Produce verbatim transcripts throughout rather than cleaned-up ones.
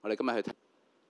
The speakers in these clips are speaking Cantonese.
我哋今日去睇，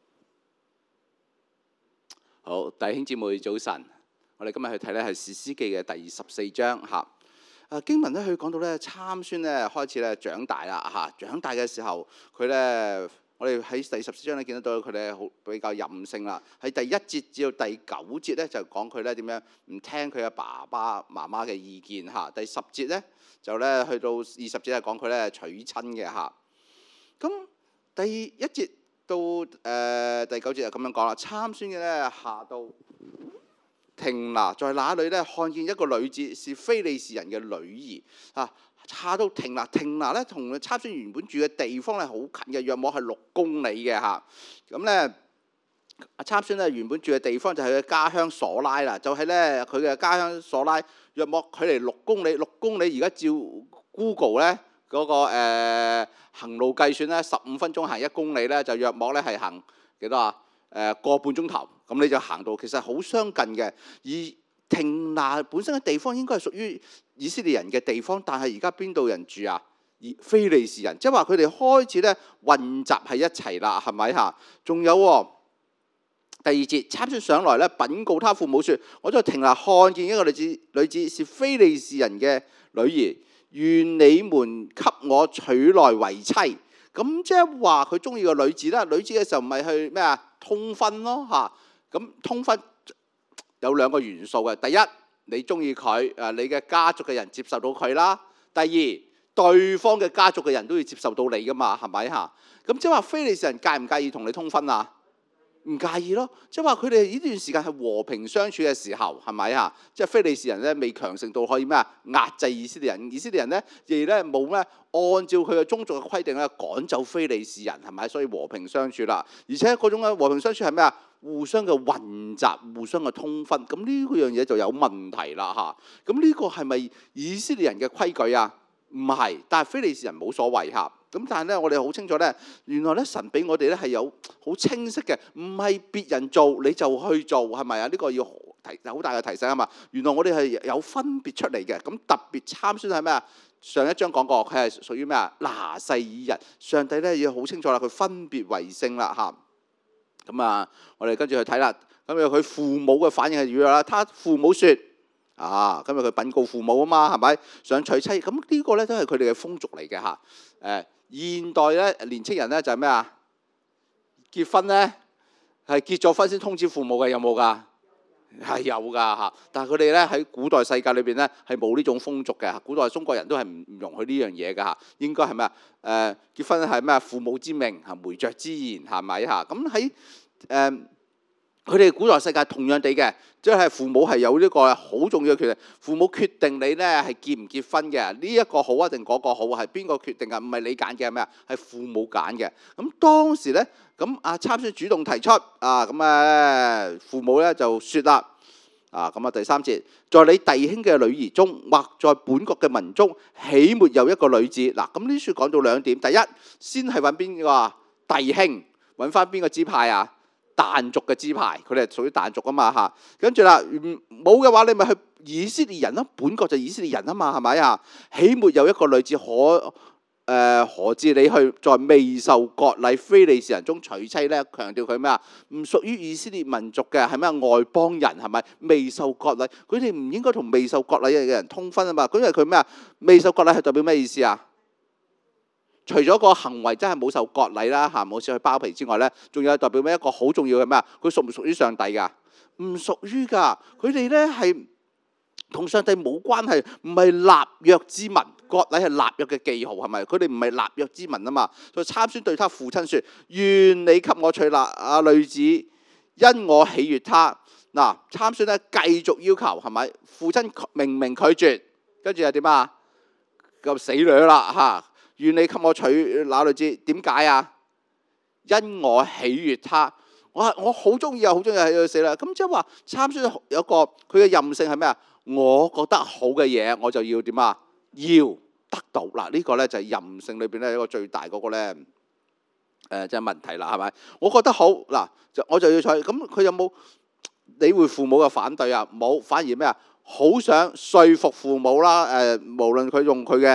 好，弟兄姊妹早晨。我哋今日去睇咧係《士師記》嘅第十四章嚇。啊經文咧佢講到咧參孫咧開始咧長大啦嚇，長大嘅時候佢咧，我哋喺第十四章咧見得到佢咧好比較任性啦。喺第一節至到第九節咧就講佢咧點樣唔聽佢嘅爸爸媽媽嘅意見嚇。第十節咧就咧去到二十節係講佢咧娶親嘅嚇。咁第一節到誒、呃、第九節就咁樣講啦。參孫嘅咧下到亭拿，在那裏咧看見一個女子是非利士人嘅女兒啊。下到亭拿，亭拿咧同參孫原本住嘅地方咧好近嘅，約莫係六公里嘅嚇。咁咧阿參孫咧原本住嘅地方就係佢嘅家鄉瑣拉啦，就係咧佢嘅家鄉瑣拉，約莫距離六公里，六公里而家照 Google 咧嗰、那個、呃、行路計算咧，十五分鐘行一公里咧，就約莫咧係行幾多啊？誒、呃、個半鐘頭，咁你就行到其實好相近嘅。而亭拿本身嘅地方應該係屬於以色列人嘅地方，但係而家邊度人住啊？而非利士人，即係話佢哋開始咧混雜喺一齊啦，係咪嚇？仲有喎、哦，第二節參孫上來咧，稟告他父母說：我在亭拿看見一個女子，女子是非利士人嘅女兒，願你們給我娶來為妻。咁即係話佢中意個女子啦。女子嘅時候唔係去咩啊？通婚咯嚇。咁通婚有兩個元素嘅。第一，你中意佢，誒你嘅家族嘅人接受到佢啦。第二，對方嘅家族嘅人都要接受到你噶嘛，係咪嚇？咁即係話非利士人介唔介意同你通婚啊？唔介意咯，即係話佢哋呢段時間係和平相處嘅時候，係咪啊？即係非利士人咧未強盛到可以咩啊壓制以色列人，以色列人咧亦咧冇咩按照佢嘅宗族嘅規定咧趕走非利士人，係咪？所以和平相處啦，而且嗰種嘅和平相處係咩啊？互相嘅混雜，互相嘅通婚，咁呢個樣嘢就有問題啦嚇。咁呢個係咪以色列人嘅規矩啊？唔係，但係非利士人冇所謂嚇。咁但係咧，我哋好清楚咧，原來咧神俾我哋咧係有好清晰嘅，唔係別人做你就去做，係咪啊？呢個要提好大嘅提醒啊嘛。原來我哋係有分別出嚟嘅。咁特別參孫係咩啊？上一章講過，佢係屬於咩啊？拿細耳人。上帝咧要好清楚啦，佢分別為聖啦嚇。咁啊，我哋跟住去睇啦。咁佢父母嘅反應係如何啦？他父母説：啊，今日佢稟告父母啊嘛，係咪想娶妻？咁呢個咧都係佢哋嘅風俗嚟嘅嚇。誒，現代咧年青人咧就係咩啊？結婚咧係結咗婚先通知父母嘅，有冇㗎？係有㗎嚇。但係佢哋咧喺古代世界裏邊咧係冇呢種風俗嘅。古代中國人都係唔唔容許呢樣嘢㗎嚇。應該係咩啊？誒，結婚係咩啊？父母之命嚇，媒妁之言係咪嚇？咁喺誒。佢哋古代世界同樣地嘅，即係父母係有呢個好重要嘅決定。父母決定你咧係結唔結婚嘅，呢一個好啊定嗰個好係邊個決定㗎？唔係你揀嘅係咩啊？係父母揀嘅。咁當時咧，咁阿參孫主動提出啊，咁啊父母咧就説啦，啊咁啊第三節，在你弟兄嘅女兒中，或在本國嘅民中，豈沒有一個女子？嗱，咁呢書講到兩點，第一先係揾邊個啊？弟兄，揾翻邊個支派啊？但族嘅支派，佢哋係屬於但族啊嘛嚇，跟住啦冇嘅話，你咪去以色列人咯，本國就以色列人啊嘛，係咪啊？豈沒有一個女子可誒、呃、何至你去在未受割禮非利士人中娶妻咧？強調佢咩啊？唔屬於以色列民族嘅係咩外邦人係咪？未受割禮，佢哋唔應該同未受割禮嘅人通婚啊嘛。咁因為佢咩啊？未受割禮係代表咩意思啊？除咗個行為真係冇受割禮啦嚇，冇少去包皮之外咧，仲有代表咩一個好重要嘅咩啊？佢屬唔屬於上帝㗎？唔屬於㗎。佢哋咧係同上帝冇關係，唔係立約之民。割禮係立約嘅記號係咪？佢哋唔係立約之民啊嘛。所以參孫對他父親説：願你給我娶那啊女子，因我喜悅他。嗱，參孫咧繼續要求係咪？父親明明拒絕，跟住又點啊？咁死女啦嚇！願你給我娶那女子，點解啊？因我喜悅他，我我好中意啊，好中意喺度死啦。咁即係話參孫有個佢嘅任性係咩啊？我覺得好嘅嘢，我就要點啊？要得到嗱，呢個咧就係任性裏邊咧一個最大嗰個咧誒，即係問題啦，係咪？我覺得好嗱，就我就要娶。咁佢有冇理會父母嘅反對啊？冇，反而咩啊？好想說服父母啦。誒，無論佢用佢嘅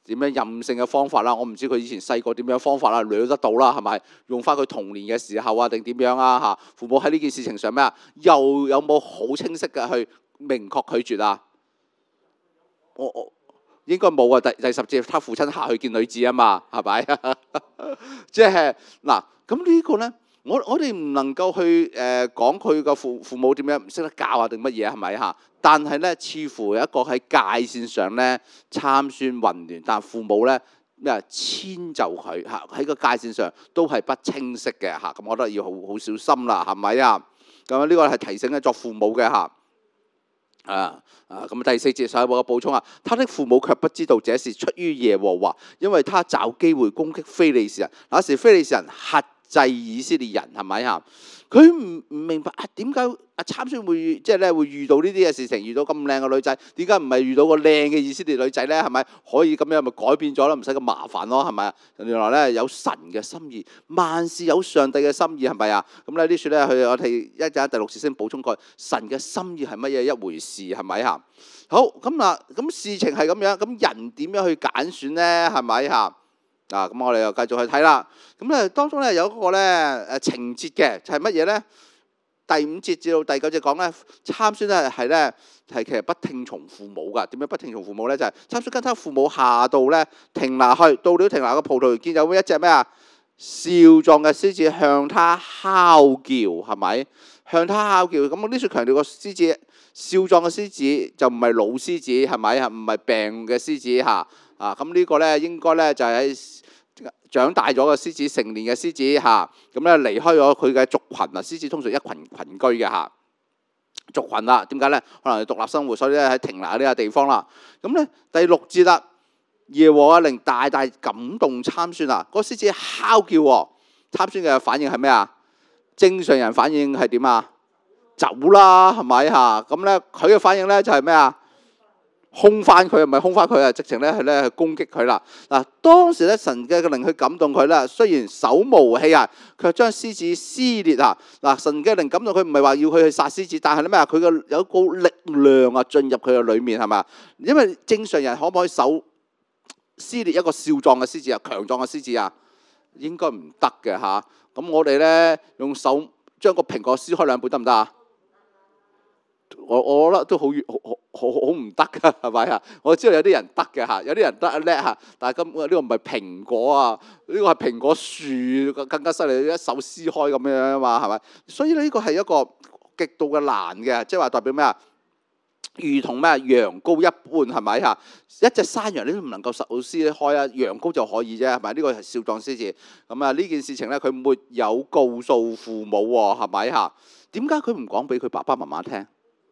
點樣任性嘅方法啦。我唔知佢以前細個點樣方法啦，掠得到啦，係咪用翻佢童年嘅時候啊，定點樣啊？嚇，父母喺呢件事情上咩啊？又有冇好清晰嘅去明確拒絕啊？我我應該冇啊。第第十節，他父親下去見女子啊嘛，係咪？即係嗱，咁呢個咧，我我哋唔能夠去誒講佢個父父母點樣唔識得教啊，定乜嘢係咪嚇？但係咧，似乎有一個喺界線上咧參孫混亂，但父母咧咩啊遷就佢嚇，喺個界線上都係不清晰嘅嚇。咁我覺得要好好小心啦，係咪啊？咁呢個係提醒咧作父母嘅嚇。啊啊！咁第四節，所以我嘅補充啊，他的父母卻不知道這是出於耶和華，因為他找機會攻擊非利士人。那時非利士人轄制以色列人，係咪啊？佢唔唔明白啊，點解啊參孫會即係咧會遇到呢啲嘅事情，遇到咁靚嘅女仔，點解唔係遇到個靚嘅以色列女仔咧？係咪可以咁樣咪改變咗啦？唔使咁麻煩咯，係咪啊？原來咧有神嘅心意，萬事有上帝嘅心意，係咪啊？咁咧呢處咧，佢我哋一陣第六節先補充過，神嘅心意係乜嘢一回事，係咪啊？好咁嗱，咁事情係咁樣，咁人點樣去揀選咧？係咪嚇？嗱，咁我哋又繼續去睇啦。咁咧當中咧有一個咧誒情節嘅，就係乜嘢咧？第五節至到第九節講咧，參孫咧係咧係其實不聽從父母噶。點樣不聽從父母咧？就係參孫跟他父母下到咧亭拿去，到了亭拿嘅葡萄園，見有一隻咩啊少壯嘅獅子向他哮叫，係咪？向他哮叫。咁呢處強調個獅子少壯嘅獅子就唔係老獅子，係咪啊？唔係病嘅獅子嚇。啊，咁呢個咧應該咧就係喺長大咗嘅獅子，成年嘅獅子嚇，咁咧離開咗佢嘅族群啊。獅子通常一群群居嘅嚇，族群啦。點解咧？可能係獨立生活，所以咧喺亭拿呢個地方啦。咁咧第六節啦，耶和華令大大感動參孫啊！嗰獅子哮叫喎，參孫嘅反應係咩啊？正常人反應係點啊？走啦，係咪嚇？咁咧佢嘅反應咧就係咩啊？兇翻佢，唔係兇翻佢啊！直情咧係咧去攻擊佢啦。嗱，當時咧神嘅靈去感動佢啦，雖然手無器械，卻將獅子撕裂啊！嗱，神嘅靈感動佢，唔係話要佢去殺獅子，但係咧咩啊？佢嘅有一股力量啊進入佢嘅裏面，係咪啊？因為正常人可唔可以手撕裂一個少壯嘅獅子啊？強壯嘅獅子啊？應該唔得嘅嚇。咁我哋咧用手將個蘋果撕開兩半得唔得啊？我我覺得都好好好好唔得噶，係咪啊？我知道有啲人得嘅嚇，有啲人得叻嚇，但係咁呢個唔係蘋果啊，呢個係蘋果樹更加犀利，一手撕開咁樣啊嘛，係咪？所以呢個係一個極度嘅難嘅，即係話代表咩啊？如同咩羊羔一般，係咪嚇？一隻山羊你都唔能夠手撕開啊，羊羔就可以啫，係咪？呢個係少壯獅子。咁啊呢件事情咧，佢沒有告訴父母喎，係咪嚇？點解佢唔講俾佢爸爸媽媽聽？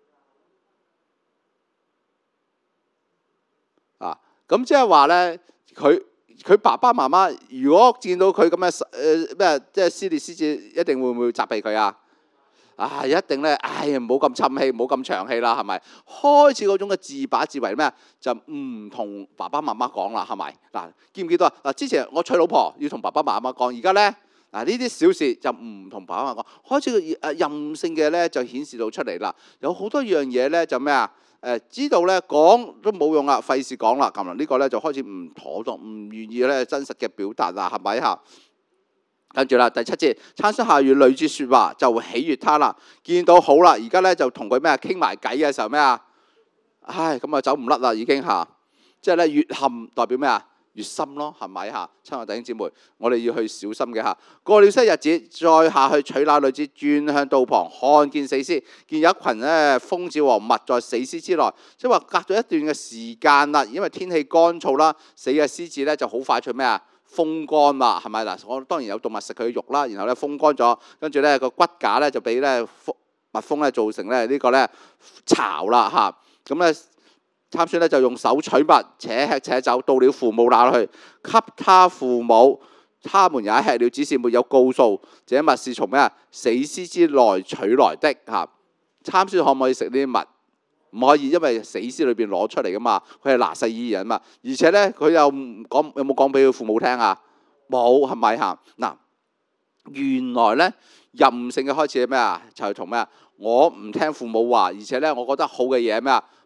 啊，咁即係話咧，佢佢爸爸媽媽如果見到佢咁嘅誒咩，即係撕裂獅子，一定會唔會責備佢啊？啊，一定咧，唉，唔好咁侵氣，唔好咁長氣啦，係咪？開始嗰種嘅自把自為咩？就唔同爸爸媽媽講啦，係咪？嗱，記唔記得啊？嗱，之前我娶老婆要同爸爸媽媽講，而家咧嗱呢啲小事就唔同爸爸媽媽講，開始個誒任性嘅咧就顯示到出嚟啦。有好多樣嘢咧就咩啊？誒知道咧講都冇用啦，費事講啦。咁啊呢個咧就開始唔妥當，唔願意咧真實嘅表達啦，係咪嚇？跟住啦，第七節，參孫下與女子説話，就喜悅他啦。見到好啦，而家咧就同佢咩傾埋偈嘅時候咩啊？唉，咁啊走唔甩啦已經嚇，即係咧越陷代表咩啊？越深咯，係咪嚇？親愛弟兄姊妹，我哋要去小心嘅嚇。過了些日子，再下去取那女子，轉向道旁，看見死屍，見有一群咧蜂子和蜜在死屍之內，即係話隔咗一段嘅時間啦，因為天氣乾燥啦，死嘅獅子咧就好快脆咩啊？風乾啦，係咪嗱？我當然有動物食佢嘅肉啦，然後咧風乾咗，跟住咧個骨架咧就俾咧蜜蜂咧造成咧呢個咧巢啦嚇，咁咧。參孫咧就用手取蜜，且吃且走，到了父母那裏去，給他父母，他們也吃了，只是沒有告訴這蜜是從咩啊死屍之內取來的嚇。參孫可唔可以食呢啲蜜？唔可以，因為死屍裏邊攞出嚟噶嘛，佢係拿細耳人嘛。而且咧佢又唔講，有冇講俾佢父母聽啊？冇，係咪嚇？嗱，原來咧任性嘅開始係咩啊？就係同咩啊？我唔聽父母話，而且咧我覺得好嘅嘢係咩啊？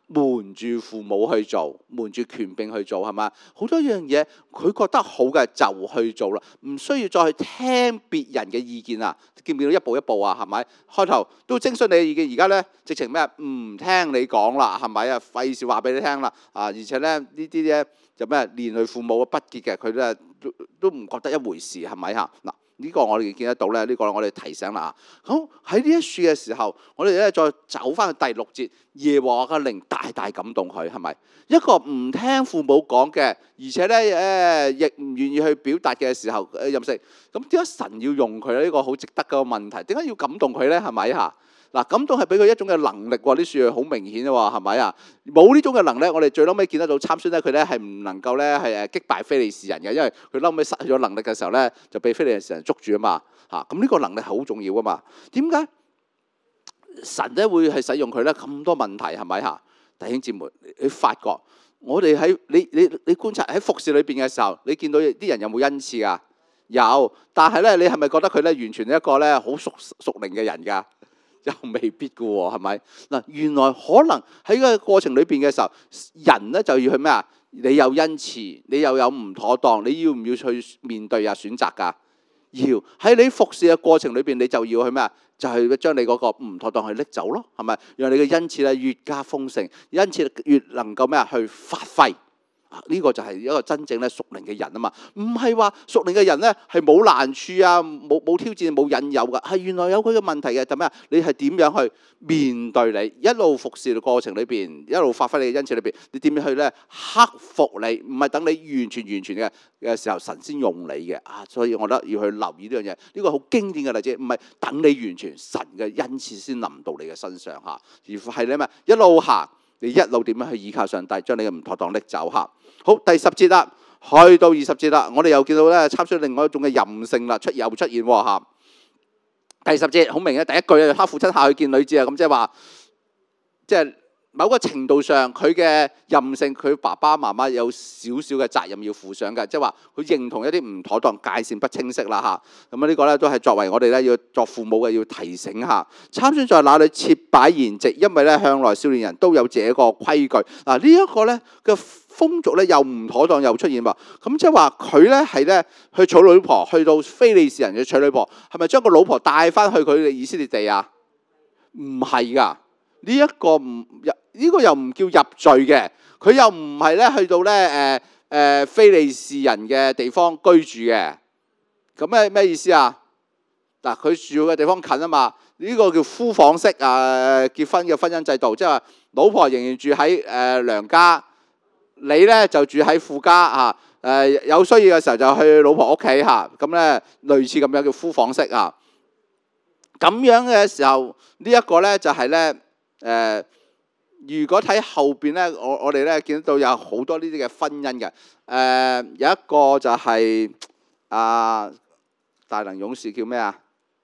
瞞住父母去做，瞞住權柄去做，係咪？好多樣嘢佢覺得好嘅就去做啦，唔需要再去聽別人嘅意見啊！見唔見到一步一步啊？係咪？開頭都徵詢你嘅意見，而家咧直情咩？唔聽你講啦，係咪啊？費事話俾你聽啦啊！而且咧呢啲咧就咩？連累父母不潔嘅，佢咧都都唔覺得一回事，係咪嚇？嗱。呢個我哋見得到咧，呢、這個我哋提醒啦。好喺呢一處嘅時候，我哋咧再走翻去第六節，耶和華嘅靈大大感動佢，係咪一個唔聽父母講嘅，而且咧誒亦唔願意去表達嘅時候任性？咁點解神要用佢咧？呢、這個好值得嘅問題，點解要感動佢咧？係咪嚇？嗱，感動係俾佢一種嘅能力喎，啲樹好明顯喎，係咪啊？冇呢種嘅能力，我哋最嬲尾見得到參孫咧，佢咧係唔能夠咧係誒擊敗非利士人嘅，因為佢嬲尾失去咗能力嘅時候咧，就被非利士人捉住啊嘛嚇。咁呢個能力係好重要啊嘛。點解神咧會係使用佢咧？咁多問題係咪嚇？弟兄姊妹，你發覺我哋喺你你你觀察喺服侍裏邊嘅時候，你見到啲人有冇恩賜啊？有，但係咧你係咪覺得佢咧完全係一個咧好屬屬靈嘅人㗎？又未必嘅喎，係咪？嗱，原來可能喺個過程裏邊嘅時候，人咧就要去咩啊？你有恩賜，你又有唔妥當，你要唔要去面對啊？選擇㗎？要喺你服侍嘅過程裏邊，你就要去咩啊？就係將你嗰個唔妥當去拎走咯，係咪？讓你嘅恩賜咧越加豐盛，恩賜越能夠咩啊？去發揮。呢個就係一個真正咧屬靈嘅人啊嘛，唔係話屬靈嘅人咧係冇難處啊，冇冇挑戰冇引誘噶，係原來有佢嘅問題嘅，就咩啊？你係點樣去面對你一路服侍嘅過程裏邊，一路發揮你嘅恩賜裏邊，你點樣去咧克服你？唔係等你完全完全嘅嘅時候，神先用你嘅啊！所以我覺得要去留意呢樣嘢，呢個好經典嘅例子，唔係等你完全神嘅恩賜先臨到你嘅身上嚇，而係你咩一路行。你一路點樣去依靠上帝，將你嘅唔妥當拎走嚇。好，第十節啦，去到二十節啦，我哋又見到咧參孫另外一種嘅任性啦，出又出現喎嚇。第十節好明嘅，第一句咧，他父親下去見女子啊，咁即係話，即係某個程度上佢嘅任性，佢爸爸媽媽有少少嘅責任要負上嘅，即係話佢認同一啲唔妥當、界線不清晰啦嚇。咁啊呢個咧都係作為我哋咧要作父母嘅要提醒下。參孫在那裡設擺筵席，因為咧向來少年人都有這個規矩。嗱呢一個咧嘅風俗咧又唔妥當又出現喎。咁即係話佢咧係咧去娶老婆，去到非利士人嘅娶老婆，係咪將個老婆帶翻去佢哋以色列地啊？唔係㗎。呢一個唔入呢個又唔叫入罪嘅，佢又唔係咧去到咧誒誒非利士人嘅地方居住嘅，咁咩咩意思啊？嗱，佢住嘅地方近啊嘛，呢個叫夫房式啊結婚嘅婚姻制度，即係話老婆仍然住喺誒娘家，你咧就住喺父家嚇，誒有需要嘅時候就去老婆屋企嚇，咁咧類似咁樣叫夫房式啊。咁樣嘅時候，呢一個咧就係咧。誒、呃，如果睇後邊咧，我我哋咧見到有好多呢啲嘅婚姻嘅。誒、呃，有一個就係、是、啊，大能勇士叫咩啊？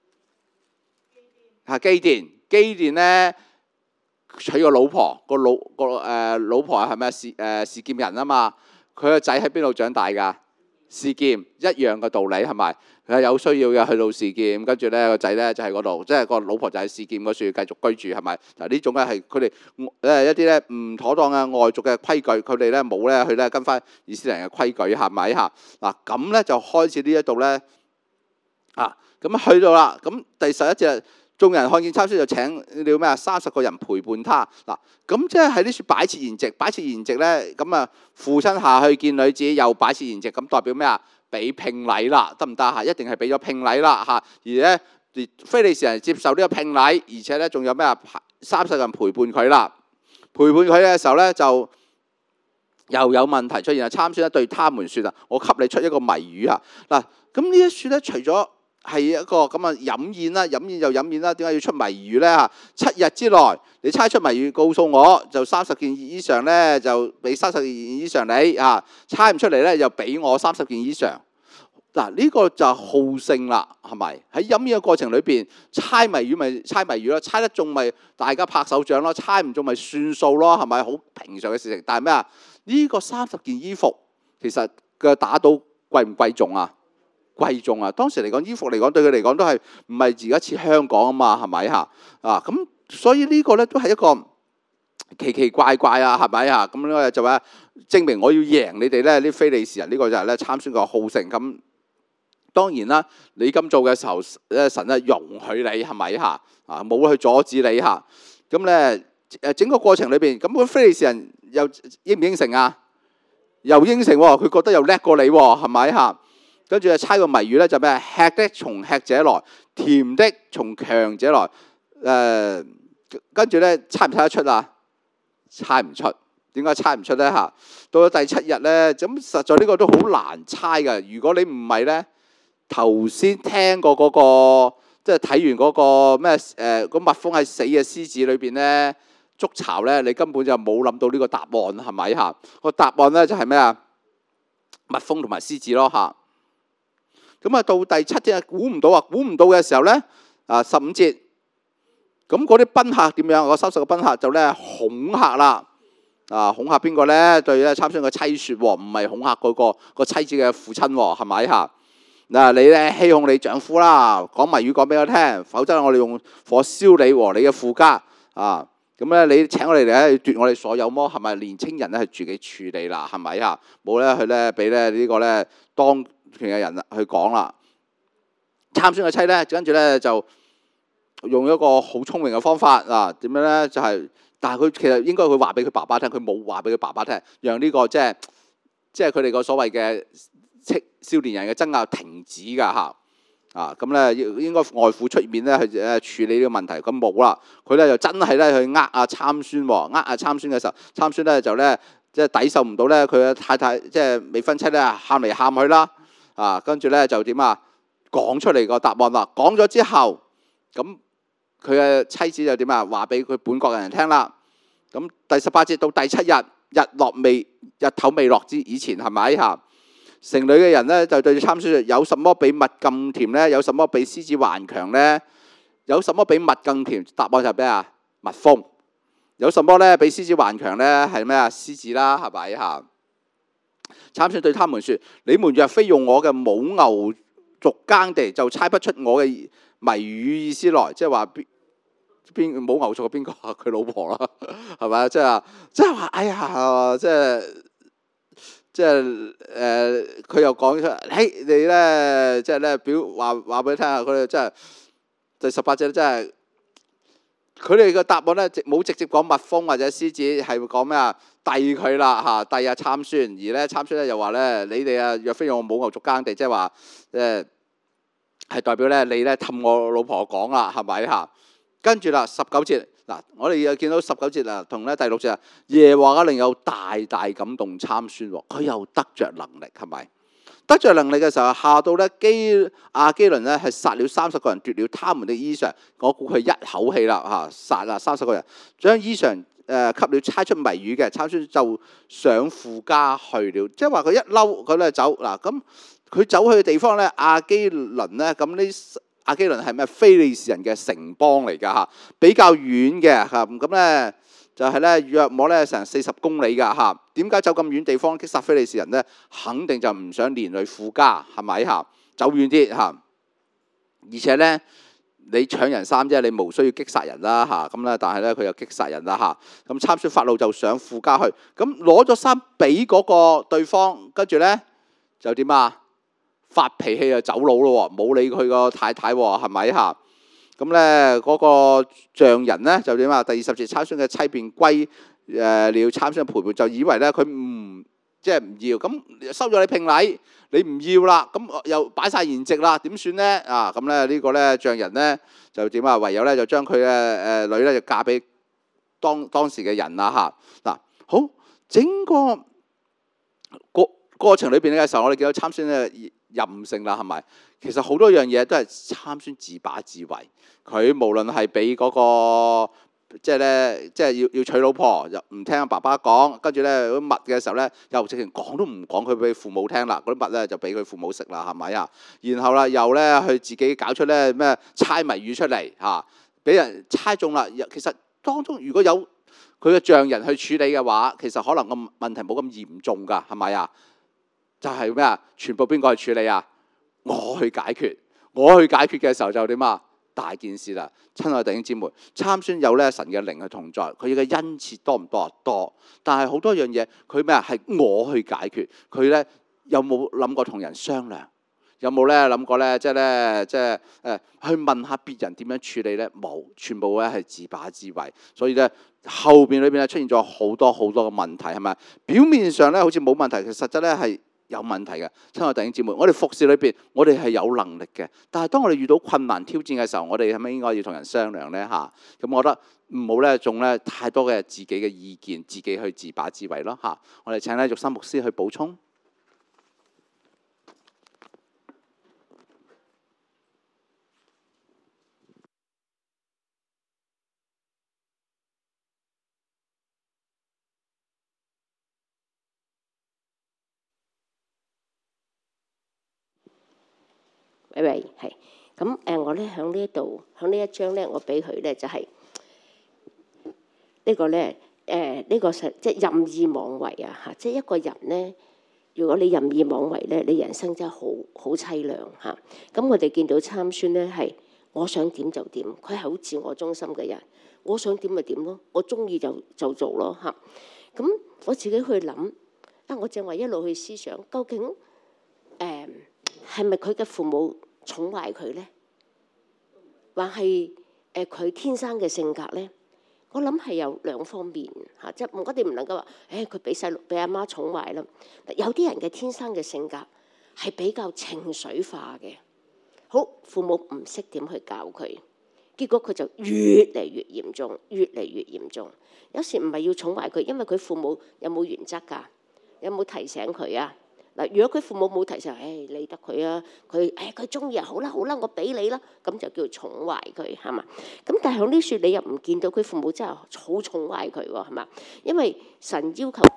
係基甸，基甸咧娶個老婆，個老個誒、呃、老婆係咪示誒示劍人啊嘛？佢個仔喺邊度長大㗎？示劍一樣嘅道理係咪？佢係有需要嘅去到示劍，跟住咧個仔咧就喺嗰度，即係個老婆就喺示劍嗰處繼續居住係咪？嗱呢種咧係佢哋誒一啲咧唔妥當嘅外族嘅規矩，佢哋咧冇咧去咧跟翻以色列人嘅規矩係咪嚇？嗱咁咧就開始呢一度咧啊，咁去到啦，咁第十一節。眾人看見參孫就請了咩啊？三十個人陪伴他嗱，咁即係喺呢處擺設筵席，擺設筵席咧，咁啊父親下去見女子又擺設筵席，咁代表咩啊？俾聘禮啦，得唔得嚇？一定係俾咗聘禮啦嚇，而咧非利士人接受呢個聘禮，而且咧仲有咩啊？三十人陪伴佢啦，陪伴佢嘅時候咧就又有問題出現啊！參孫咧對他們説啊：我給你出一個謎語啊！嗱，咁呢一處咧除咗係一個咁啊飲宴啦，飲宴就飲宴啦。點解要出謎語咧？嚇，七日之內你猜出謎語，告訴我就三十件衣裳咧，就俾三十件衣裳你啊。猜唔出嚟咧，就俾我三十件衣裳。嗱，呢個就好勝啦，係咪？喺飲宴嘅過程裏邊，猜謎語咪猜謎語咯，猜得中咪大家拍手掌咯，猜唔中咪算數咯，係咪？好平常嘅事情。但係咩啊？呢個三十件衣服其實嘅打賭貴唔貴重啊？貴重啊！當時嚟講，衣服嚟講對佢嚟講都係唔係而家似香港啊嘛，係咪嚇啊？咁所以呢個咧都係一個奇奇怪怪啊，係咪啊？咁咧就話證明我要贏你哋咧，啲非利士人，呢個就係咧參孫個好勝。咁當然啦，你咁做嘅時候，咧神咧容許你係咪嚇？啊，冇去阻止你嚇。咁咧誒整個過程裏邊，咁個非利士人又應唔應承啊？又應承喎，佢覺得又叻過你喎，係咪嚇？跟住啊，猜個謎語咧就咩？吃的從吃者來，甜的從強者來。誒、呃，跟住咧猜唔猜得出啊？猜唔出。點解猜唔出咧嚇？到咗第七日咧，咁實在呢個都好難猜㗎。如果你唔係咧，頭先聽過嗰、嗰個，即係睇完嗰、嗰個咩誒個蜜蜂喺死嘅獅子裏邊咧築巢咧，你根本就冇諗到呢個答案係咪嚇？個答案咧就係咩啊？蜜蜂同埋獅子咯嚇。咁啊到第七日估唔到啊，估唔到嘅時候咧啊十五節，咁嗰啲賓客點樣？我收拾嘅賓客就咧恐嚇啦。啊！恐嚇邊個咧？對咧參孫個妻説喎，唔係恐嚇嗰個個妻子嘅父親喎，係咪嚇？嗱，你咧欺哄你丈夫啦，講謎語講俾我聽，否則我哋用火燒你和你嘅父家啊！咁咧你請我哋嚟咧奪我哋所有麼？係咪年青人咧係自己處理啦？係咪嚇？冇咧去咧俾咧呢個咧當權嘅人去講啦。參孫嘅妻咧，跟住咧就用一個好聰明嘅方法啊！點樣咧？就係、是。但係佢其實應該佢話俾佢爸爸聽，佢冇話俾佢爸爸聽，讓呢、這個即係即係佢哋個所謂嘅少年人嘅爭拗停止㗎嚇啊！咁咧應該外父出面咧去誒處理呢個問題，咁冇啦。佢咧就真係咧去呃阿參孫喎，呃阿參孫嘅時候，參孫咧就咧即係抵受唔到咧佢嘅太太即係未婚妻咧喊嚟喊去啦啊！跟住咧就點啊講出嚟個答案啦，講咗之後咁。佢嘅妻子就點啊？話俾佢本國嘅人聽啦。咁第十八節到第七日，日落未日頭未落之以前係咪嚇？城裏嘅人咧就對參孫説：有什麼比蜜更甜咧？有什麼比獅子還強咧？有什麼比蜜更甜？答案就係咩啊？蜜蜂。有什麼咧比獅子還強咧？係咩啊？獅子啦，係咪嚇？參孫對他們説：你們若非用我嘅母牛犢耕地，就猜不出我嘅謎語意思來，即係話邊冇牛犢邊個啊？佢老婆啦，係咪？即係話，即係話，哎呀，即係即係誒，佢、呃、又講出，嘿，你咧，即係咧表話話俾你聽下，佢哋真係第十八節真係，佢哋嘅答案咧，冇直接講蜜蜂或者獅子，係會講咩啊？遞佢啦嚇，遞啊參孫，而咧參孫咧又話咧，你哋啊若非用母牛犢耕地，即係話誒係代表咧你咧氹我老婆講啦，係咪嚇？跟住啦，十九節嗱，我哋又見到十九節啊，同咧第六節啊，耶和華嘅靈又大大感動參孫喎，佢又得着能力，係咪？得着能力嘅時候，下到咧基亞基倫咧係殺了三十個人，奪了他們的衣裳。我估佢一口氣啦嚇，殺啦三十個人，將衣裳誒給了猜出謎語嘅參孫，就上父家去了。即係話佢一嬲佢咧走嗱，咁佢走去嘅地方咧亞基倫咧，咁呢？亞基倫係咩？非利士人嘅城邦嚟㗎嚇，比較遠嘅嚇，咁咧就係咧約莫咧成四十公里㗎嚇。點解走咁遠地方擊殺非利士人咧？肯定就唔想連累父家，係咪嚇？走遠啲嚇，而且咧你搶人衫啫，你無需要擊殺人啦嚇。咁咧，但係咧佢又擊殺人啦嚇。咁參孫發怒就上父家去，咁攞咗衫俾嗰個對方，跟住咧就點啊？發脾氣就走佬咯喎，冇理佢個太太喎，係咪嚇？咁咧嗰個匠人咧就點啊？第二十節，參孫嘅妻便歸誒了參孫嘅陪伴，就以為咧佢唔即係唔要，咁收咗你聘禮，你唔要啦，咁又擺晒筵席啦，點算咧？啊，咁咧呢個咧匠人咧就點啊？唯有咧就將佢嘅誒女咧就嫁俾當當時嘅人啦嚇。嗱，好整個過過程裏邊嘅時候，我哋見到參孫咧任性啦，係咪？其實好多樣嘢都係參孫自把自為。佢無論係俾嗰個即係咧，即係要要娶老婆，又唔聽爸爸講，跟住咧嗰啲蜜嘅時候咧，又直情講都唔講佢俾父母聽啦。嗰啲蜜咧就俾佢父母食啦，係咪啊？然後啦，又咧佢自己搞出咧咩猜謎語出嚟嚇，俾人猜中啦。其實當中如果有佢嘅匠人去處理嘅話，其實可能個問題冇咁嚴重㗎，係咪啊？就係咩啊？全部邊個去處理啊？我去解決，我去解決嘅時候就點啊？ 大件事啦。親愛弟兄姊妹，參孫有咧神嘅靈去同在，佢嘅恩賜多唔多啊？多，但係好多樣嘢佢咩啊？係我去解決。佢咧有冇諗過同人商量？有冇咧諗過咧？即係咧，即係誒去問下別人點樣處理咧？冇，全部咧係自把自為。所以咧後邊裏邊咧出現咗好多好多嘅問題，係咪？表面上咧好似冇問題，其實實質咧係有問題嘅。親愛弟兄姊妹，我哋服侍裏邊，我哋係有能力嘅，但係當我哋遇到困難挑戰嘅時候，我哋係咪應該要同人商量咧？嚇，咁我覺得唔好咧，仲咧太多嘅自己嘅意見，自己去自把自為咯。嚇，我哋請咧玉山牧師去補充。 喂喂，係咁誒，我咧喺呢一度，喺呢一章咧，我俾佢咧就係、是、呢個咧誒呢個實即係任意妄為啊嚇！即係一個人咧，如果你任意妄為咧，你人生真係好好凄涼嚇。咁我哋見到參孫咧係我想點就點，佢係好自我中心嘅人，我想點咪點咯，我中意就就做咯嚇。咁我自己去諗啊，我正話一路去思想，究竟誒係咪佢嘅父母寵壞佢咧，還係誒佢天生嘅性格咧？我諗係有兩方面嚇，即係我哋唔能夠話誒佢俾細路俾阿媽寵壞啦。有啲人嘅天生嘅性格係比較情緒化嘅，好父母唔識點去教佢，結果佢就越嚟越嚴重，越嚟越嚴重。有時唔係要寵壞佢，因為佢父母有冇原則㗎？有冇提醒佢啊？嗱，如果佢父母冇提醒，誒、哎、理得佢啊，佢誒佢中意啊，好啦好啦，我俾你啦，咁就叫寵壞佢係嘛？咁但係喺呢處你又唔見到佢父母真係好寵壞佢喎，係嘛？因為神要求，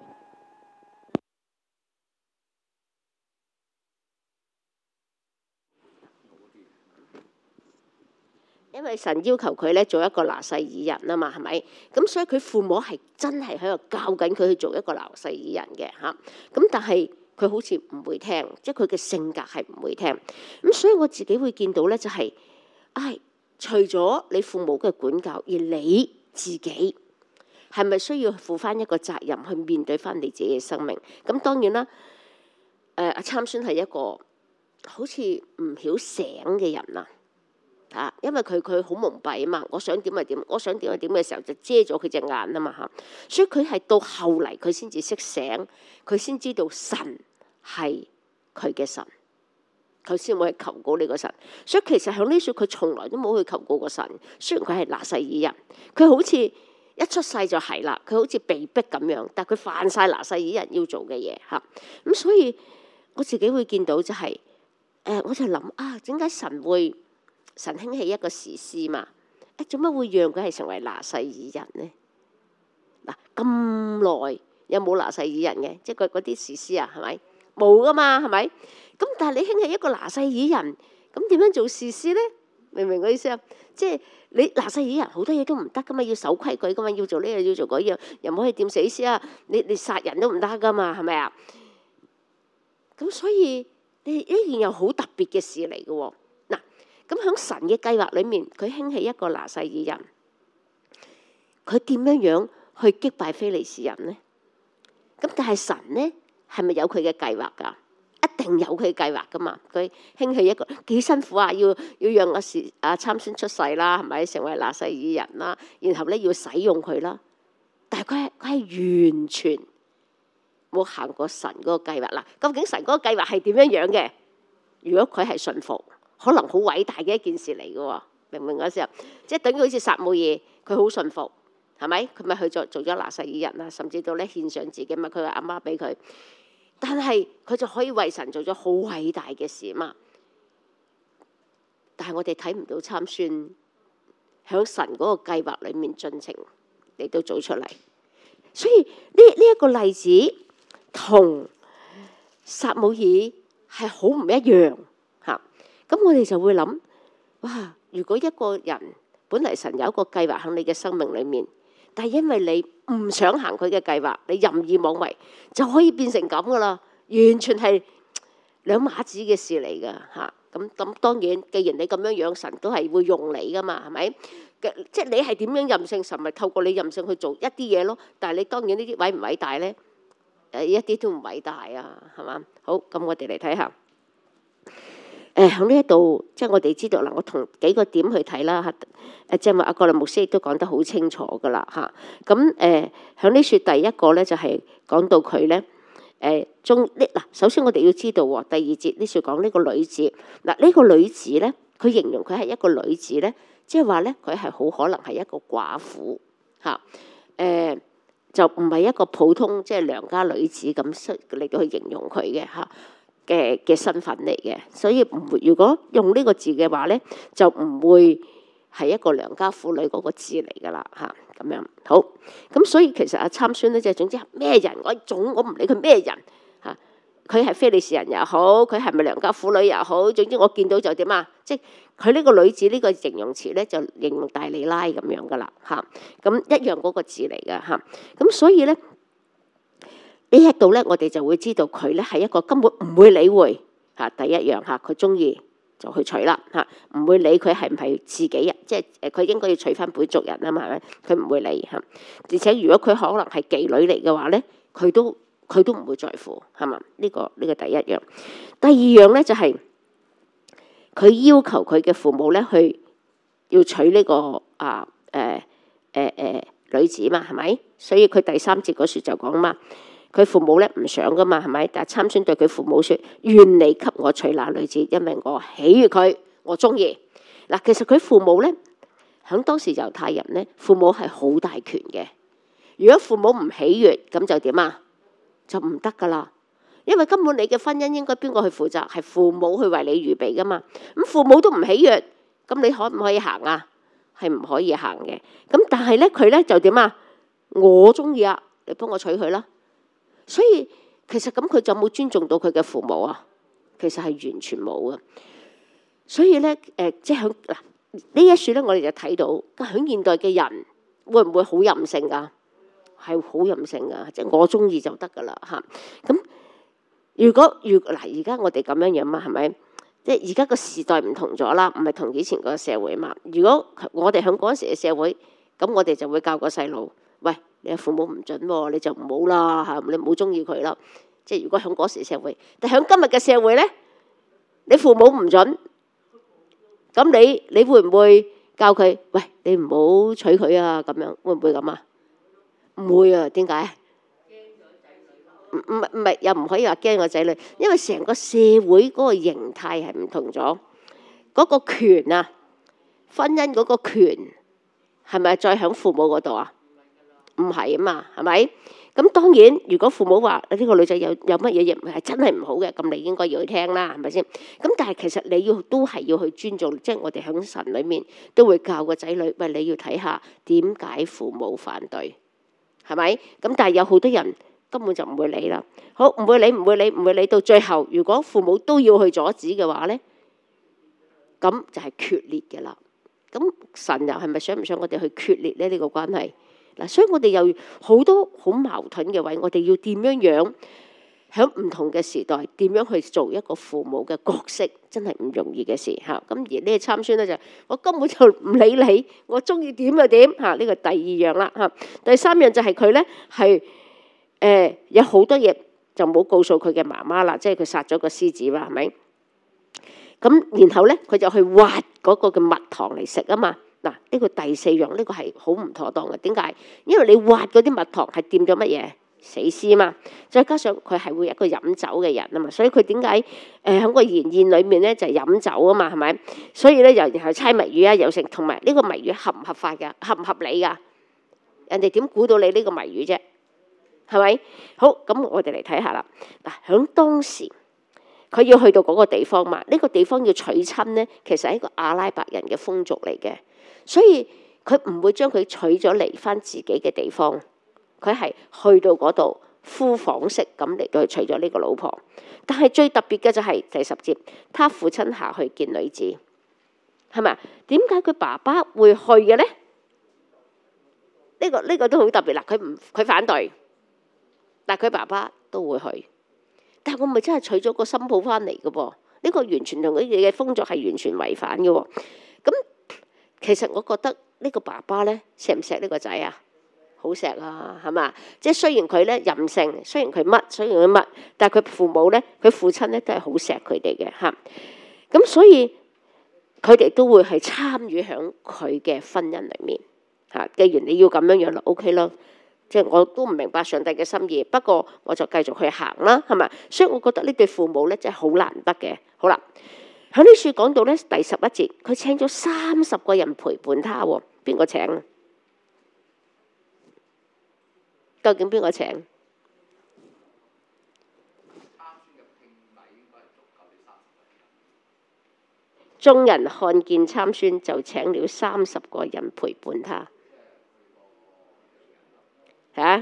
因為神要求佢咧做一個拿細耳人啊嘛，係咪？咁所以佢父母係真係喺度教緊佢去做一個拿細耳人嘅嚇。咁但係佢好似唔會聽，即係佢嘅性格係唔會聽。咁所以我自己會見到咧，就係、是，唉、哎，除咗你父母嘅管教，而你自己係咪需要負翻一個責任去面對翻你自己嘅生命？咁當然啦，誒、呃、阿參孫係一個好似唔曉醒嘅人啊，嚇，因為佢佢好蒙蔽啊嘛，我想點就點，我想點就點嘅時候就遮咗佢隻眼啊嘛嚇，所以佢係到後嚟佢先至識醒，佢先知道神係佢嘅神，佢先會去求告呢個神。所以其實喺呢處佢從來都冇去求告過神。雖然佢係拿細耳人，佢好似一出世就係啦，佢好似被逼咁樣，但係佢犯晒拿細耳人要做嘅嘢嚇。咁所以我自己會見到就係、是、誒、呃，我就諗啊，點解神會神興起一個士師嘛？誒做乜會讓佢係成為拿細耳人呢？嗱，咁耐有冇拿細耳人嘅？即係佢嗰啲士師啊，係咪？冇噶嘛，係咪？咁但係你興起一個拿細耳人，咁點樣做士師咧？明唔明我意思啊？即係你拿細耳人好多嘢都唔得噶嘛，要守規矩噶嘛，要做呢樣要做嗰樣，又唔可以掂死屍啊！你你殺人都唔得噶嘛，係咪啊？咁所以你呢件又好特別嘅事嚟嘅喎。嗱，咁喺神嘅計劃裏面，佢興起一個拿細耳人，佢點樣樣去擊敗非利士人呢？咁但係神呢？係咪有佢嘅計劃㗎？一定有佢嘅計劃㗎嘛！佢興起一個幾辛苦啊，要要讓阿士阿參孫出世啦，係咪成為拿細耳人啦？然後咧要使用佢啦。但係佢係佢係完全冇行過神嗰個計劃啦。究竟神嗰個計劃係點樣樣嘅？如果佢係信服，可能好偉大嘅一件事嚟嘅喎。明唔明嗰時候？即係等於好似撒母耳，佢好信服，係咪？佢咪去做做咗拿細耳人啦，甚至到咧獻上自己嘛，佢話阿媽俾佢。但係佢就可以為神做咗好偉大嘅事嘛。但係我哋睇唔到參孫喺神嗰個計劃裏面盡情嚟到做出嚟，所以呢呢一個例子同撒母耳係好唔一樣嚇。咁我哋就會諗，哇！如果一個人本嚟神有一個計劃喺你嘅生命裏面，但係因為你唔想行佢嘅計劃，你任意妄為，就可以變成咁噶啦。完全係兩碼子嘅事嚟㗎嚇。咁咁當然，既然你咁樣樣，神都係會用你㗎嘛，係咪？即係你係點樣任性，神咪透過你任性去做一啲嘢咯。但係你當然呢啲偉唔偉大咧？誒一啲都唔偉大啊，係嘛？好，咁我哋嚟睇下。誒喺呢一度，即係我哋知道嗱，我同幾個點去睇啦嚇。誒即係話阿葛律牧師亦都講得好清楚㗎啦嚇。咁誒喺呢説第一個咧就係講到佢咧誒中呢嗱，首先我哋要知道喎，第二節呢説講呢個女子嗱，呢個女子咧，佢形容佢係一個女子咧，即係話咧佢係好可能係一個寡婦嚇誒。就唔係一個普通即係良家女子咁嚟到去形容佢嘅嚇嘅嘅身份嚟嘅，所以唔會如果用呢個字嘅話咧，就唔會係一個良家婦女嗰個字嚟噶啦嚇咁樣。好，咁所以其實阿參孫咧，即係總之咩人，我總我唔理佢咩人嚇，佢係非利士人又好，佢係咪良家婦女又好，總之我見到就點啊，即係佢呢個女子呢個形容詞咧，就形容大利拉咁樣噶啦嚇，咁一樣嗰個字嚟噶嚇，咁所以咧呢一度咧，我哋就會知道佢咧係一個根本唔會理會嚇第一樣嚇，佢中意就去娶啦嚇，唔會理佢係唔係自己人，即係誒佢應該要娶翻本族人啊嘛，係咪？佢唔會理嚇，而且如果佢可能係妓女嚟嘅話咧，佢都佢都唔會在乎係嘛？呢個呢個第一樣，第二樣咧就係。佢要求佢嘅父母咧去要娶呢、這個啊誒誒誒女子嘛，係咪？所以佢第三節嗰説就講嘛，佢父母咧唔想噶嘛，係咪？但係參孫對佢父母説：願你給我娶那女子，因為我喜悅佢，我中意。嗱，其實佢父母咧喺當時猶太人咧，父母係好大權嘅。如果父母唔喜悅，咁就點啊？就唔得噶啦。因為根本你嘅婚姻應該邊個去負責？係父母去為你預備噶嘛。咁父母都唔喜悅，咁你可唔可以行啊？係唔可以行嘅。咁但係咧，佢咧就點啊？我中意啊，你幫我娶佢啦。所以其實咁佢就冇尊重到佢嘅父母啊。其實係完全冇啊。所以咧，誒、呃，即係響嗱呢一書咧，我哋就睇到響現代嘅人會唔會好任性噶？係好任性噶，即係我中意就得噶啦嚇。咁如果如嗱，而家我哋咁樣樣嘛，係咪？即係而家個時代唔同咗啦，唔係同以前個社會嘛。如果我哋喺嗰陣時嘅社會，咁我哋就會教個細路，喂，你父母唔準喎，你就唔好啦嚇，你唔好中意佢啦。即係如果喺嗰時社會，但喺今日嘅社會咧，你父母唔準，咁你你會唔會教佢？喂，你唔好娶佢啊！咁樣會唔會咁啊？唔會啊？點解？唔唔唔係，又唔可以話驚個仔女，因為成個社會嗰個形態係唔同咗，嗰個權啊，婚姻嗰個權係咪再喺父母嗰度啊？唔係啊嘛，係咪？咁當然，如果父母話呢個女仔有有乜嘢嘢係真係唔好嘅，咁你應該要去聽啦，係咪先？咁但係其實你要都係要去尊重，即係我哋喺神裏面都會教個仔女，喂，你要睇下點解父母反對，係咪？咁但係有好多人根本就唔會理啦，好，唔會理唔會理唔會理，到最後如果父母都要去阻止嘅話咧，咁就係決裂嘅啦。咁神又係咪想唔想我哋去決裂咧？呢個關係嗱，所以我哋有好多好矛盾嘅位，我哋要點樣樣喺唔同嘅時代點樣去做一個父母嘅角色，真係唔容易嘅事嚇。咁而呢個參孫咧就，我根本就唔理你，我中意點就點嚇。呢個第二樣啦嚇，第三樣就係佢咧係。誒、呃、有好多嘢就冇告訴佢嘅媽媽啦，即係佢殺咗個獅子嘛，係咪？咁然後咧，佢就去挖嗰個嘅蜜糖嚟食啊嘛。嗱，呢個第四樣，呢、這個係好唔妥當嘅。點解？因為你挖嗰啲蜜糖係掂咗乜嘢？死屍嘛。再加上佢係會一個飲酒嘅人啊嘛，所以佢點解誒喺個筵宴裏面咧就係、是、飲酒啊嘛，係咪？所以咧又然後猜謎語啊，又成，同埋呢個謎語合唔合法㗎？合唔合理㗎？人哋點估到你呢個謎語啫？係咪？好，咁我哋嚟睇下啦。嗱，喺當時佢要去到嗰個地方嘛，呢、這個地方要娶親咧，其實係一個阿拉伯人嘅風俗嚟嘅，所以佢唔會將佢娶咗嚟返自己嘅地方，佢係去到嗰度夫房式咁嚟到去娶咗呢個老婆。但係最特別嘅就係第十節，他父親下去見女子，係咪？點解佢爸爸會去嘅咧？呢、這個呢、這個都好特別啦，佢唔佢反對。但佢爸爸都會去， 但係我咪真係娶咗個新抱翻嚟嘅噃，呢個完全同佢哋嘅風俗係完全違反嘅喎。咁其實我覺得呢個爸爸咧錫唔錫呢個仔啊？好錫啊，係嘛？即係雖然佢咧任性，雖然佢乜，雖然佢乜，但係佢父母咧，佢父親咧都係好錫佢哋嘅嚇。咁所以佢哋都會係參與喺佢嘅婚姻裏面嚇。既然你要咁樣樣啦 ，OK 咯。即係我都唔明白上帝嘅心意，不過我就繼續去行啦，係咪？所以我覺得呢對父母咧真係好難得嘅。好啦，喺呢處講到咧第十一節，佢請咗三十個人陪伴他喎，邊個請啊？究竟邊個請？眾人看見參孫，就請了三十個人陪伴他。嚇！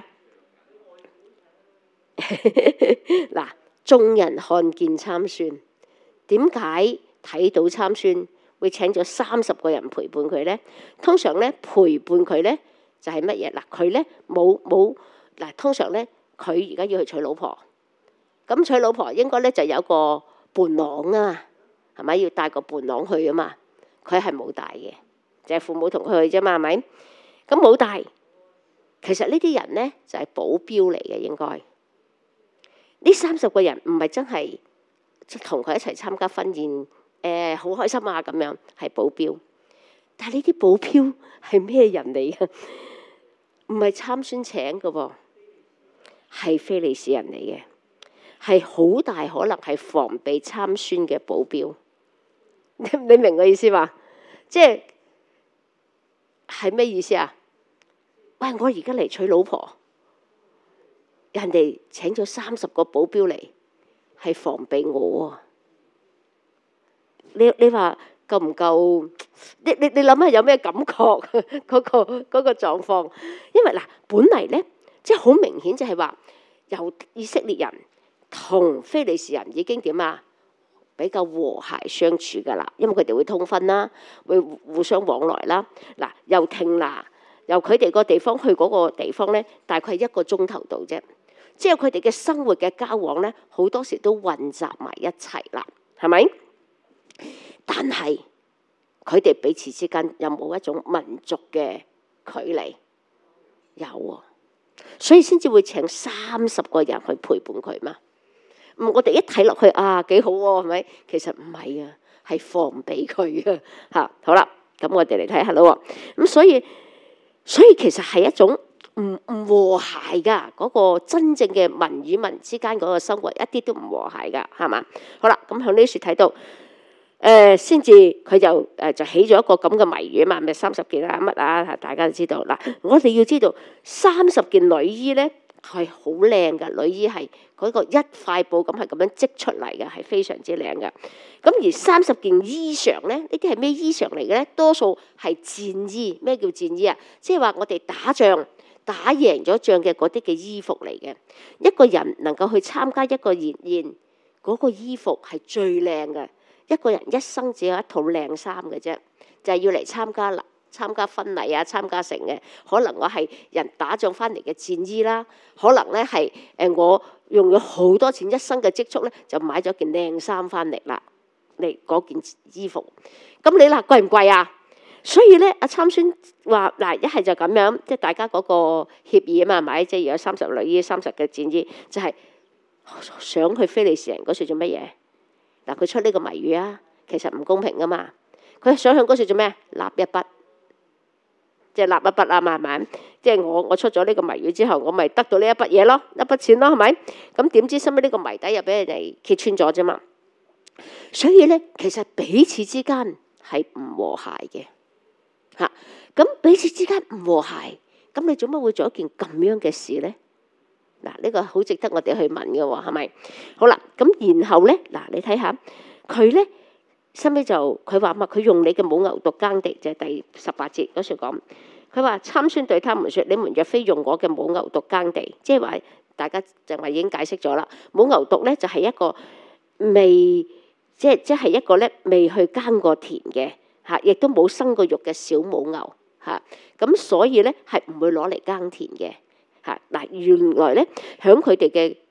嗱，眾人看見參孫，點解睇到參孫會請咗三十個人陪伴佢咧？通常咧陪伴佢咧就係乜嘢？嗱，佢咧冇冇嗱，通常咧佢而家要去娶老婆，咁娶老婆應該咧就有個伴郎啊，係咪要帶個伴郎去啊嘛？佢係冇帶嘅，就係父母同佢去啫嘛，係咪？咁冇帶。其實呢啲人咧就係保鏢嚟嘅，應該呢三十個人唔係真係同佢一齊參加婚宴，誒、呃、好開心啊咁樣，係保鏢。但係呢啲保鏢係咩人嚟嘅？唔係參孫請嘅喎，係非利士人嚟嘅，係好大可能係防備參孫嘅保鏢。你你明我意思嘛？即係係咩意思啊？喂，我而家嚟娶老婆，人哋請咗三十個保鏢嚟，係防備我啊！你你話夠唔夠？你你你諗下有咩感覺？嗰個嗰個狀況，因為嗱，本嚟咧，即係好明顯就係話，由以色列人同非利士人已經點啊？比較和諧相處噶啦，因為佢哋會通婚啦，會互相往來啦。嗱，由亭拿。由佢哋個地方去嗰個地方咧，大概係一個鐘頭度啫。即係佢哋嘅生活嘅交往咧，好多時都混雜埋一齊啦，係咪？但係佢哋彼此之間有冇一種民族嘅距離？有啊，所以先至會請三十個人去陪伴佢嘛。咁我哋一睇落去啊，幾好喎，係咪？其實唔係啊，係防備佢啊。嚇，好啦，咁我哋嚟睇下咯。咁所以。所以其實係一種唔唔和諧噶，嗰個真正嘅民與民之間嗰個生活一啲都唔和諧噶，係嘛？好啦，咁喺呢處睇到，誒先至佢就誒就起咗一個咁嘅謎語啊嘛，咪三十件啊乜啊，大家都知道嗱。我哋要知道三十件女衣咧係好靚嘅，女衣係嗰個一塊布咁係咁樣織出嚟嘅，係非常之靚嘅。咁而三十件衣裳咧，呢啲係咩衣裳嚟嘅咧？多數係戰衣。咩叫戰衣啊？即係話我哋打仗打贏咗仗嘅嗰啲嘅衣服嚟嘅。一個人能夠去參加一個筵宴，嗰個衣服係最靚嘅。一個人一生只有一套靚衫嘅啫，就係要嚟參加啦。參加婚禮啊，參加成嘅，可能我係人打仗翻嚟嘅戰衣啦，可能咧係誒我用咗好多錢一生嘅積蓄咧，就買咗件靚衫翻嚟啦，嚟嗰件衣服。咁你話貴唔貴啊？所以咧，阿參孫話嗱，一係就咁樣，即係大家嗰個協議啊嘛，買即係有三十女衣、三十嘅戰衣，就係、是、想去非利士人嗰處做乜嘢？嗱，佢出呢個謎語啊，其實唔公平噶嘛。佢想向嗰處做咩？立一筆。即係立一筆啊嘛，係咪？即係我我出咗呢個謎語之後，我咪得到呢一筆嘢咯，一筆錢咯，係咪？咁點知收尾呢個謎底又俾人哋揭穿咗啫嘛。所以咧，其實彼此之間係唔和諧嘅嚇。咁、啊、彼此之間唔和諧，咁你做乜會做一件咁樣嘅事咧？嗱，呢個好值得我哋去問嘅喎，係咪？好啦，咁然後咧，嗱，你睇下佢咧。收尾就佢話嘛，佢用你嘅母牛犢耕地，就係、是、第十八節嗰處講。佢話參孫對他們説：你們若非用我嘅母牛犢耕地，即係話大家就話已經解釋咗啦。母牛犢咧就係、是、一個未即係即係一個咧未去耕過田嘅嚇，亦都冇生過育嘅小母牛嚇。咁、啊、所以咧係唔會攞嚟耕田嘅嚇。嗱、啊，原來咧喺佢哋嘅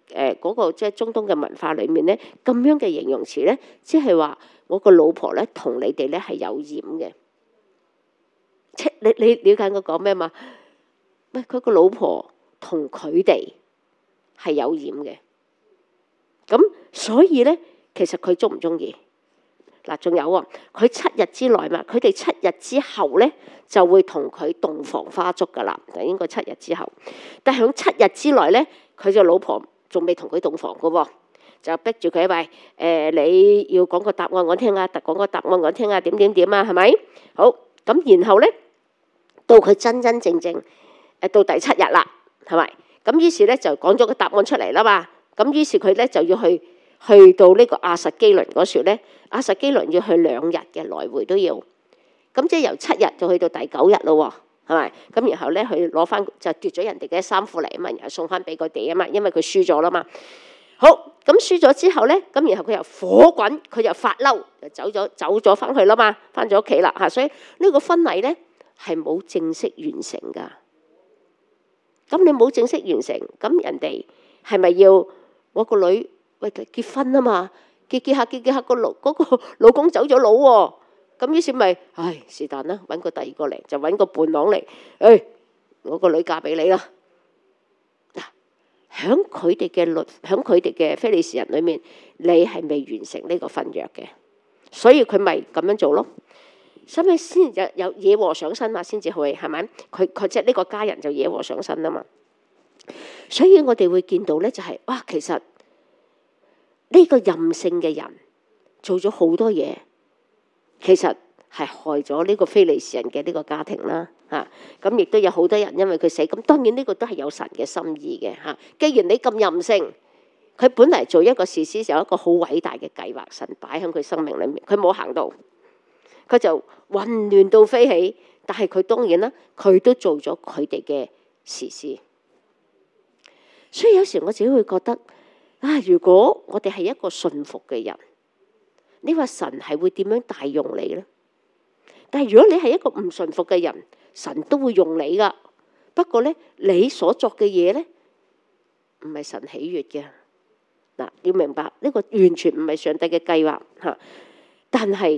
誒嗰個即係中東嘅文化裏面咧，咁樣嘅形容詞咧，即係話我個老婆咧同你哋咧係有染嘅。即你你了解我講咩嘛？喂，佢個老婆同佢哋係有染嘅。咁所以咧，其實佢中唔中意？嗱，仲有喎，佢七日之內嘛，佢哋七日之後咧就會同佢洞房花燭噶啦，就應該七日之後。但係喺七日之內咧，佢個老婆仲未同佢洞房噶喎，就逼住佢喂，誒你要講個答案我聽啊，特講個答案我聽啊，點點點啊，係咪？好，咁然後咧，到佢真真正正誒到第七日啦，係咪？咁於是咧就講咗個答案出嚟啦嘛。咁於是佢咧就要去去到呢個亞實基倫嗰處咧，亞實基倫要去兩日嘅來回都要。咁即係由七日就去到第九日咯，係咪？咁然後咧佢攞翻就奪咗人哋嘅衫褲嚟啊嘛，然後送翻俾佢哋啊嘛，因為佢輸咗啦嘛。好，咁輸咗之後咧，咁然後佢又火滾，佢又發嬲，就走咗走咗翻去啦嘛，翻咗屋企啦嚇。所以呢個婚禮咧係冇正式完成噶。咁你冇正式完成，咁人哋係咪要？我個女喂結婚啊嘛，結結下結結下個老嗰個老公走咗佬喎，咁於是咪唉是但啦，揾個第二個嚟，就揾個伴郎嚟，誒我個女嫁俾你啦。嗱，喺佢哋嘅律，喺佢哋嘅非利士人裏面，你係未完成呢個婚約嘅，所以佢咪咁樣做咯。所以先有有惹禍上身嘛，先至去係咪？佢佢即係呢個家人就惹禍上身啊嘛。所以我哋會見到咧，就係哇，其實呢個任性嘅人做咗好多嘢，其實係害咗呢個非利士人嘅呢個家庭啦嚇。咁亦都有好多人因為佢死，咁當然呢個都係有神嘅心意嘅嚇。既然你咁任性，佢本嚟做一個士師有一個好偉大嘅計劃，神擺喺佢生命裏面，佢冇行到，佢就混亂到飛起。但係佢當然啦，佢都做咗佢哋嘅士師。所以有時我自己會覺得啊，如果我哋係一個信服嘅人，你話神係會點樣大用你呢？但係如果你係一個唔信服嘅人，神都會用你噶。不過呢，你所作嘅嘢呢，唔係神喜悅嘅。嗱，要明白呢個完全唔係上帝嘅計劃吓。但係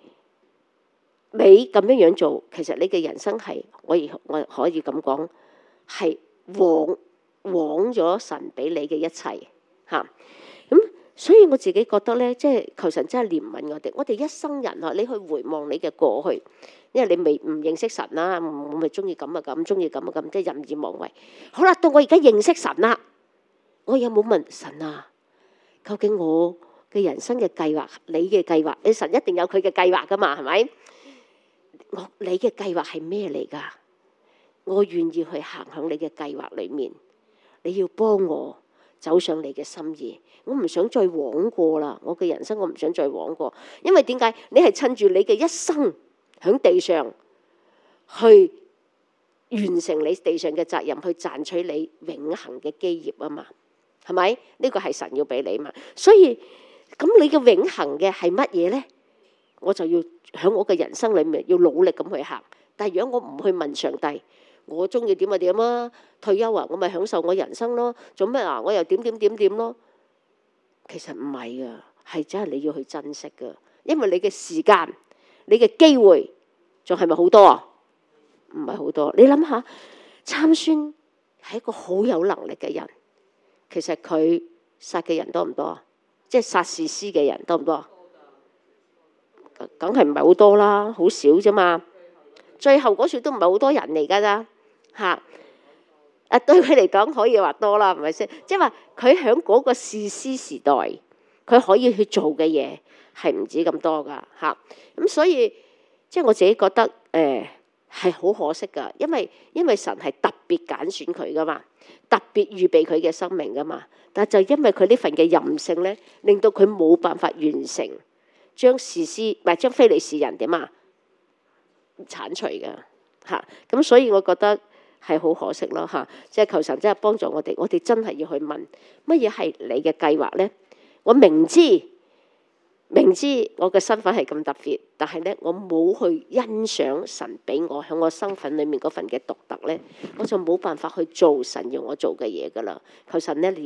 你咁樣樣做，其實你嘅人生係我亦我可以咁講，係往。枉咗神俾你嘅一切嚇，咁所以我自己覺得咧，即係求神真係憐憫我哋。我哋一生人啊，你去回望你嘅過去，因為你未唔認識神啦，我咪中意咁啊咁，中意咁啊咁，即係任意妄為。好啦，到我而家認識神啦，我有冇問神啊？究竟我嘅人生嘅計劃，你嘅計劃，你神一定有佢嘅計劃噶嘛？係咪？我你嘅計劃係咩嚟㗎？我願意去行響你嘅計劃裏面。你要幫我走上你嘅心意，我唔想再枉過啦。我嘅人生我唔想再枉過，因為點解？你係趁住你嘅一生喺地上去完成你地上嘅責任，去賺取你永恆嘅基業啊嘛，係咪？呢個係神要俾你嘛。所以咁你嘅永恆嘅係乜嘢呢？我就要喺我嘅人生裏面要努力咁去行。但係如果我唔去問上帝，我中意點就點啊，退休啊，我咪享受我人生咯。做咩啊？我又點點點點咯。其實唔係噶，係真係你要去珍惜噶，因為你嘅時間、你嘅機會仲係咪好多啊？唔係好多。你諗下，參孫係一個好有能力嘅人，其實佢殺嘅人多唔多啊？即係殺士師嘅人多唔多啊？梗係唔係好多啦，好少啫嘛。最後嗰處都唔係好多人嚟噶咋。嚇！啊，對佢嚟講可以話多啦，係咪先？即係話佢喺嗰個士師時代，佢可以去做嘅嘢係唔止咁多噶嚇。咁所以即係我自己覺得誒係好可惜噶，因為因為神係特別揀選佢噶嘛，特別預備佢嘅生命噶嘛。但係就因為佢呢份嘅任性咧，令到佢冇辦法完成將士師唔係將非利士人點啊剷除噶嚇。咁所以我覺得。係好可惜咯嚇，即係求神真係幫助我哋，我哋真係要去問乜嘢係你嘅計劃呢？我明知明知我嘅身份係咁特別，但係呢，我冇去欣賞神俾我喺我身份裡面嗰份嘅獨特呢，我就冇辦法去做神要我做嘅嘢噶啦。求神呢憐